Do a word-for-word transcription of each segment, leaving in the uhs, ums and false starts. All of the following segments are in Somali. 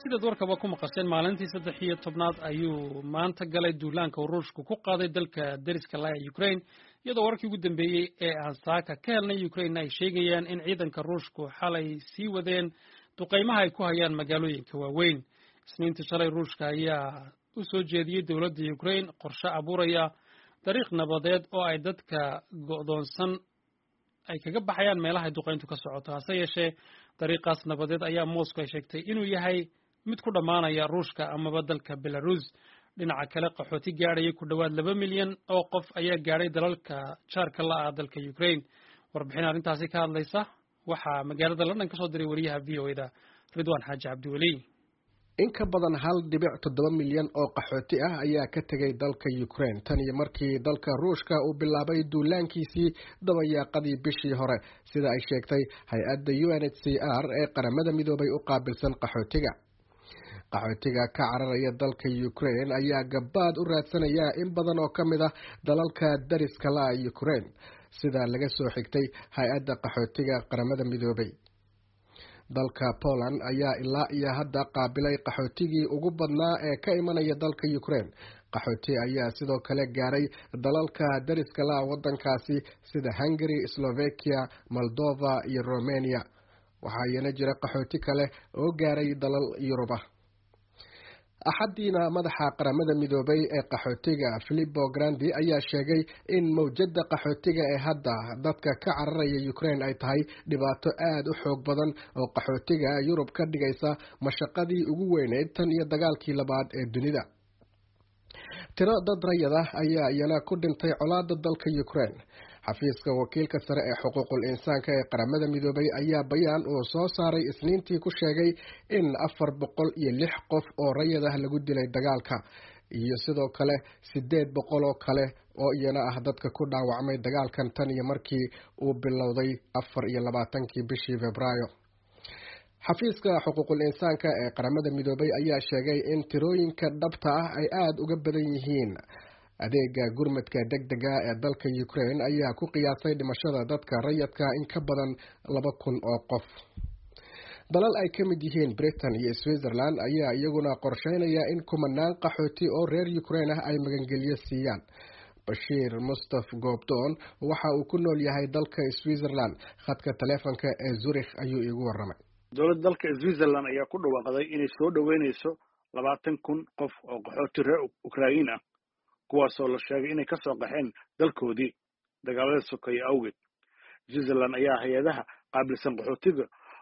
sidaad warkaba ku maqasheen maalintii saddex iyo tobnaad ayuu maanta galay duulaanka ruushku ku qaaday dalka deriska la ee Ukraine iyadoo warkii ugu dambeeyay ee aan saaka ka helnay Ukraine ay sheegayaan in ciidanka ruushku xalay sii wadeen duqeymaha ay ku hayaan magaalooyinka waaweyn. Isniintii shalay ruushka ayaa u soo jeediyay dowladda Ukraine qorshe abuuraya dariiq nabadeed oo ay dadka go'doonsan ay kaga baxayaan meelaha duqeyntu ka socoto. hase yeeshee dariiqaas nabadeed ayaa Moscow ay sheegtay inuu yahay mid ku dhamaanaya ruushka amaba dalka Belarus. dhinaca kale qaxooti gaadhaya ku dhawaad laba milyan oo qof ayaa gaadhay dalalka jaarka la ah dalka Ukraine. warbixin arrintaasi ka hadlaysa waxaa magaalada London ka soo diray wariyaha V O A da Ridwan Xaaji Cabdiweli. in ka badan hal dhibic toddoba milyan oo qaxooti ah ayaa ka tegay dalka Ukraine tan iyo markii dalka Ruushka uu bilaabay duulaankiisii dabayaaqadii bishii hore sida ay sheegtay hay-adda U N H C R ee qaramada midoobay u qaabilsan qaxootiga. qaxootiga ka cararaya dalka Ukraine ayaa gabaad u raadsanaya in badan oo ka mid ah dalalka dariska la ah Ukraine sida laga soo xigtay hay-adda qaxootiga qaramada midoobay. dalka Poland ayaa ilaa iyo hadda qaabilay qaxootigii ugu badnaa ee ka imanaya dalka Ukraine. qaxooti ayaa sidoo kale gaaray dalalka dariska la wadankaasi sida Hungary, Slovakia, Moldova iyo Romania. waxaa iyana jira qaxooti kale oo gaaray dalal Yuruba. axadiina madaxa qaramada midoobay ee qaxootiga Filippo Grandi ayaa sheegay in mawjada qaxootiga ee hadda dadka ka cararaya Ukraine ay tahay dhibaato aad u xoog badan oo qaxootiga Yurub ka dhigaysa mashaqadii ugu weyneyd tan iyo dagaalkii labaad ee dunida. tiro dad rayid ah ayaa iyana ku dhintay colaadda dalka Ukraine. xafiiska wakiilka sare ee xuquuqul insaanka ee qaramada midoobay ayaa bayaan uu soo saaray Isniintii ku sheegay in afar boqol iyo lix qof oo rayid ah lagu dilay dagaalka iyo sidoo kale sideed boqol oo kale oo iyana ah dadka ku dhaawacmay dagaalkan tan iyo markii uu bilowday afar iyo labaatankii bishii Febraayo. xafiiska xuquuqul insaanka ee qaramada midoobay ayaa sheegay in tirooyinka dhabta ah ay aad uga badan yihiin. adeega gurmadka degdega ee dalka Ukraine ayaa ku qiyaasay dhimashada dadka rayidka in ka badan laba kun oo qof. dalal ay ka mid yihiin Britain iyo Switzerland ayaa iyaguna qorsheynaya in kumanaan qaxooti oo reer Ukraine ah ay magangelyo siiyaan. Bashir Mustafa Gobdon waxa uu ku nool yahay dalka Switzerland. khadka taleefanka ee Zurich ayuu igu waramay. dowladda dalka Switzerland ayaa ku dhawaaqday inay soo dhaweynayso labaatan kun qof oo qaxooti reer Ukraine ah kuwaasoo la sheegay inay ka soo qaxeen dalkoodii dagaalada sokeeye awgeed. Switzerland ayaa hay-adaha qaabilsan qaxootiga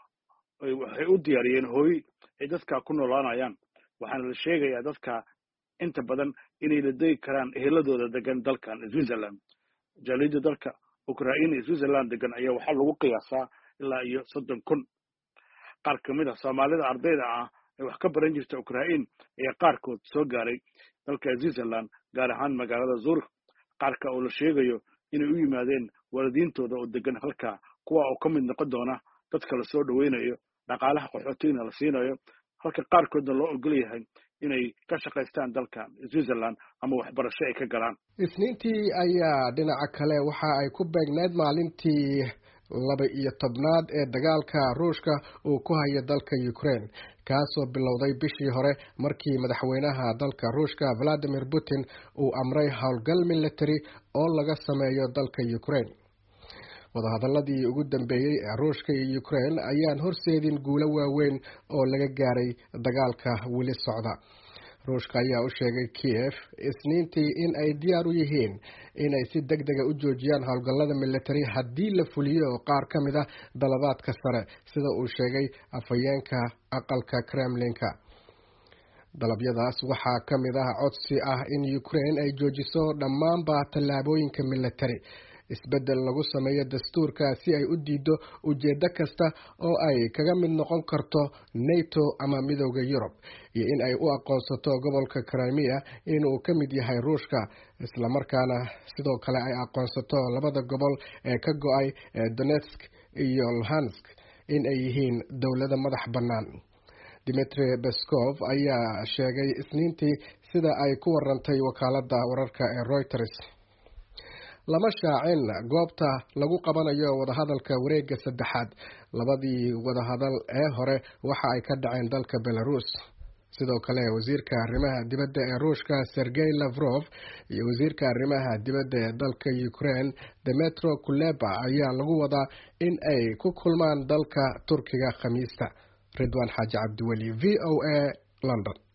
waxay u diyaariyeen hooy ay dadka ku noolaanayaan waxaana la sheegayaa dadka inta badan inay la degi karaan eheladooda degan dalkan Switzerland. jaaliyadda dalka Ukraine iyo Switzerland degan ayaa waxaa lagu qiyaasaa ilaa iyo soddon kun. qaar ka mid ah Soomaalida ardayda ah ee wax ka baran jirta Ukraine ayaa qaarkood soo gaaray dalka Switzerland gaar ahaan magaalada Zurich. qaarka oo la sheegayo inay u yimaadeen waalidiintooda oo degan halka kuwa oo ka mid noqon doona dadka la soo dhaweynayo dhaqaalaha qaxootiga la siinayo halka qaarkoodna loo ogol yahay inay ka shaqaystaan dalka Switzerland ama waxbarasho ay ka galaan. Isniintii ayaa dhinaca kale waxa ay ku beegneed maalintii laba iyo tobnaad ee dagaalka Ruushka uu ku hayo dalka Ukraine kaasoo bilowday bishii hore markii madaxweynaha dalka Ruushka Vladimir Putin uu amray howlgal military oo laga sameeyo dalka Ukraine. wadahadaladii ugu dambeeyay ee Ruushka iyo Ukraine ayaan horseedin guulo waaweyn oo laga gaaray dagaalka weli socda. Ruushka ayaa u sheegay Kiev Isniintii in ay diyaar u yihiin in ay si degdeg ah u joojiyaan howlgallada military haddii la fuliyo qaar ka mid ah dalabaadka sare sida uu sheegay afhayeenka aqalka Kremlinka. dalabyadaas waxaa ka mid ah codsi ah in Ukraine ay joojiso dhammaanba tallaabooyinka military, isbedel lagu sameeyo dastuurka si ay u diido ujeedo kasta oo ay kaga mid noqon karto NATO ama midowda Yurub, iyo in ay u aqoonsato gobolka Crimea inuu ka mid yahay Ruushka isla markaana sidoo kale ay aqoonsato labada gobol ee ka go'ay ee Donetsk iyo Luhansk in ay yihiin dowlado madax bannaan. Dmitry Peskov ayaa sheegay Isniintii sida ay ku warantay wakaaladda wararka ee Reuters. lama shaacin goobta lagu qabanayo wadahadalka wareegga saddexaad. labadii wadahadal ee hore waxa ay ka dhaceen dalka Belarus. sidoo kale wasiirka arrimaha dibadda ee Ruushka Sergey Lavrov iyo wasiirka arrimaha dibadda ee dalka Ukraine Dmytro Kuleba ayaa lagu wadaa in ay ku kulmaan dalka Turkiga Khamiista. Ridwan Xaaji Cabdiweli, V O A, London.